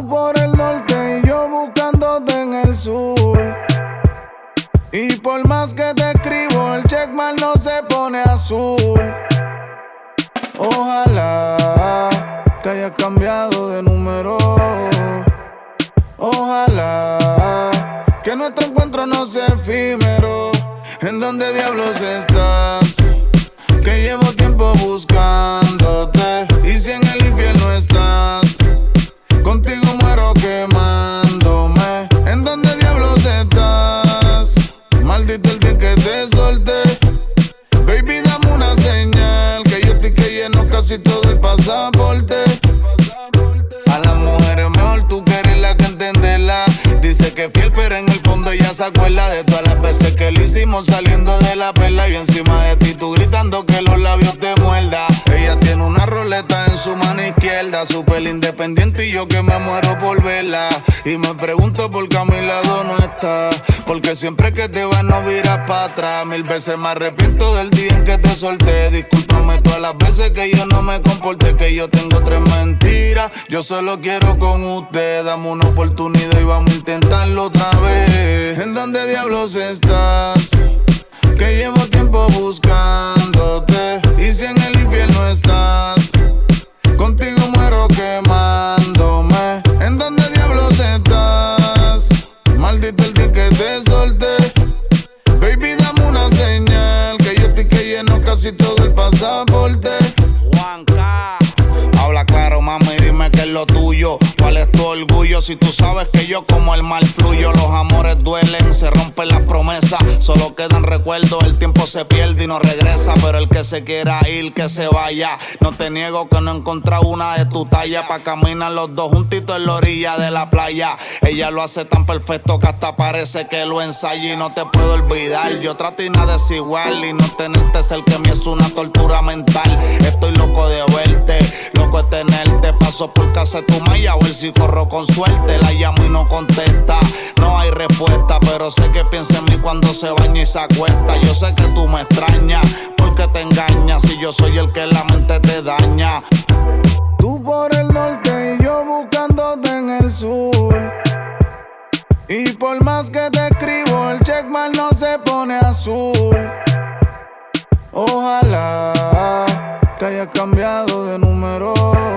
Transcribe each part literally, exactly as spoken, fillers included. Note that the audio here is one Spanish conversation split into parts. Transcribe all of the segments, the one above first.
por el norte y yo buscándote en el sur. Y por más que te escribo, el checkmark no se pone azul. Ojalá que hayas cambiado de número. Ojalá que nuestro encuentro no sea efímero. ¿En dónde diablos estás? Que llevo tiempo buscándote. Y si en el infierno estás, contigo muero quemándome. ¿En dónde diablos estás? Maldito el día que te solté. Baby, dame una señal, que yo estoy que lleno casi todo el pasaporte. A las mujeres mejor tú que eres la que entenderla. Dice que es fiel pero en el fondo ella se acuerda de todas las veces que le hicimos saliendo de la perla. Y encima de ti tú gritando que los labios te muerda. Ella tiene una roleta en su mano izquierda, súper independiente y yo que me muero por verla. Y me pregunto por qué a mi lado no está, porque siempre que te vas no viras para atrás. Mil veces me arrepiento del día en que te solté. Discúlpame todas las veces que yo no me comporté, que yo tengo tres mentiras. Yo solo quiero con usted, dame una oportunidad y vamos a intentarlo otra vez. ¿En dónde diablos estás? Que llevo tiempo buscándote. Y si en el infierno estás, contigo muero quemándome. ¿En dónde diablos estás? Maldito el día que te solté. Baby, dame una señal, que yo estoy que lleno casi todo el pasaporte. Juanca, habla claro, mami, dime qué es lo tuyo. ¿Cuál es tu orgullo? Si tú sabes que yo como el mal fluyo. Los amores duelen, se rompen las promesas, solo quedan recuerdos, el tiempo se pierde y no regresa. Pero el que se quiera ir, que se vaya. No te niego que no he encontrado una de tu talla, pa' caminar los dos juntitos en la orilla de la playa. Ella lo hace tan perfecto que hasta parece que lo ensaya. Y no te puedo olvidar, yo trato y nada es igual. Y no tenerte cerca que mí es una tortura mental. Estoy loco de verte, loco de tenerte. Paso por casa de tu malla, a ver si corro con suerte. La llamo y no contesta, no hay respuesta, pero sé que piensa en mí cuando se baña y se acuesta. Yo sé que tú me extrañas, porque te engañas, si yo soy el que la mente te daña. Tú por el norte y yo buscándote en el sur. Y por más que te escribo, el checkmark no se pone azul. Ojalá que hayas cambiado de número.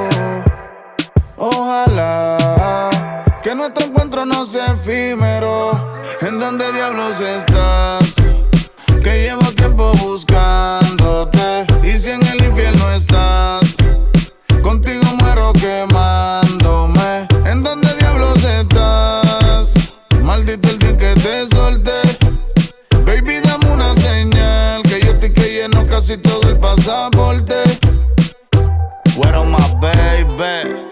Ojalá que nuestro encuentro no sea efímero. ¿En dónde diablos estás? Que llevo tiempo buscándote. Y si en el infierno estás, contigo muero quemándome. ¿En dónde diablos estás? Maldito el día que te solté. Baby, dame una señal, que yo estoy que lleno casi todo el pasaporte. Fueron más baby.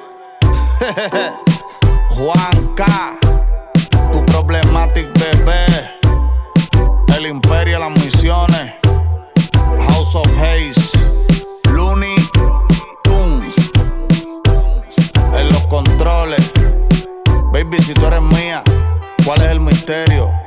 Juanca, tu problematic bebé. El imperio, las misiones. House of Haze. Looney Tunes. En los controles. Baby, si tú eres mía, ¿cuál es el misterio?